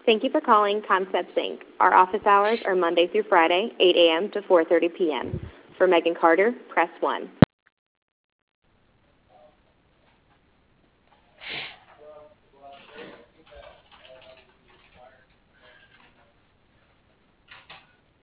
Thank you for calling Concepts Inc. Our office hours are Monday through Friday, 8 a.m. to 4:30 p.m. For Megan Carter, press 1.